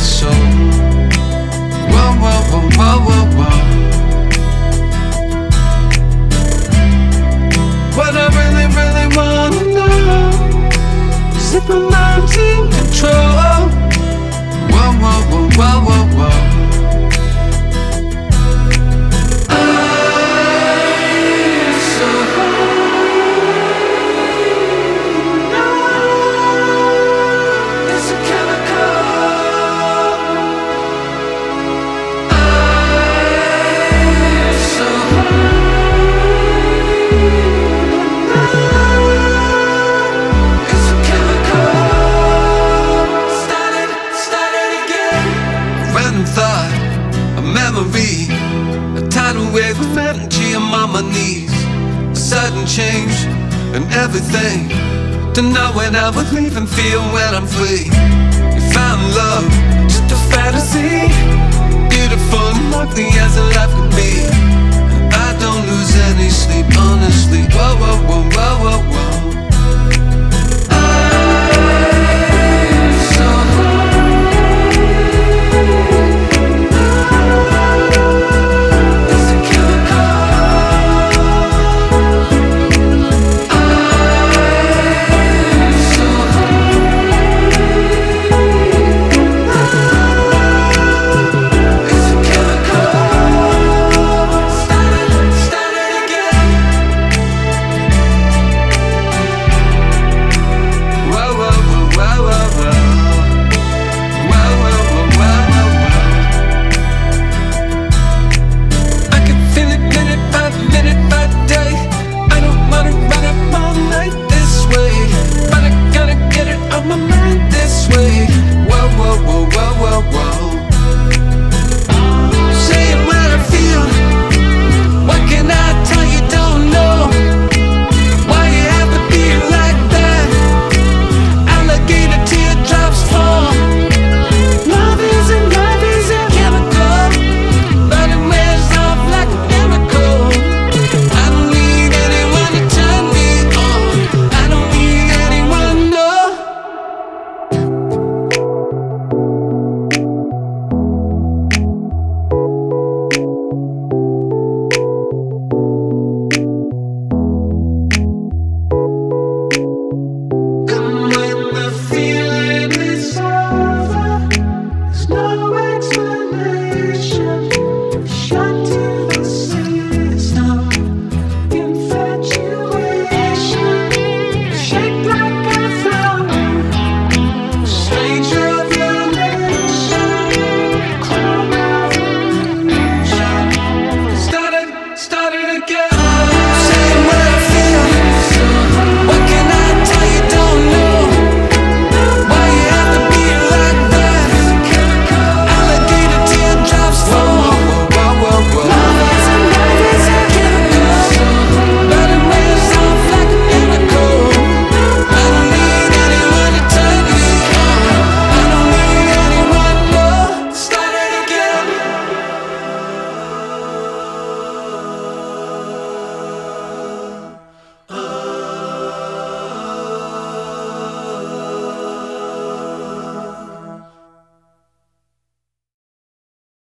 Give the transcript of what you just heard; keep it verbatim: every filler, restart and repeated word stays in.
soul. Whoa, whoa, whoa, whoa, whoa, whoa. What I really, really wanna know is if my mind's in control. Whoa, whoa, whoa, whoa, whoa, whoa. I'm so high. It's a chemical. I'm so high. It's a chemical. Start it, start it again. A random thought, a memory, a tidal wave of energy. I'm on my knees. A sudden change in everything. To know when I would leave and feel when I'm free. You found love, just a fantasy. Beautiful and ugly as a life could be. And I don't lose any sleep, honestly. Whoa, whoa, whoa, whoa, whoa, whoa. I'm so high. It's a chemical. I'm so high. It's a chemical. Start it, start it again. Whoa, whoa, whoa, whoa, whoa, whoa. Whoa, whoa, whoa, whoa, whoa, whoa. I can feel it minute by minute by day. I don't wanna run up all night this way, but I gotta get it on my mind this way. Whoa, whoa, whoa,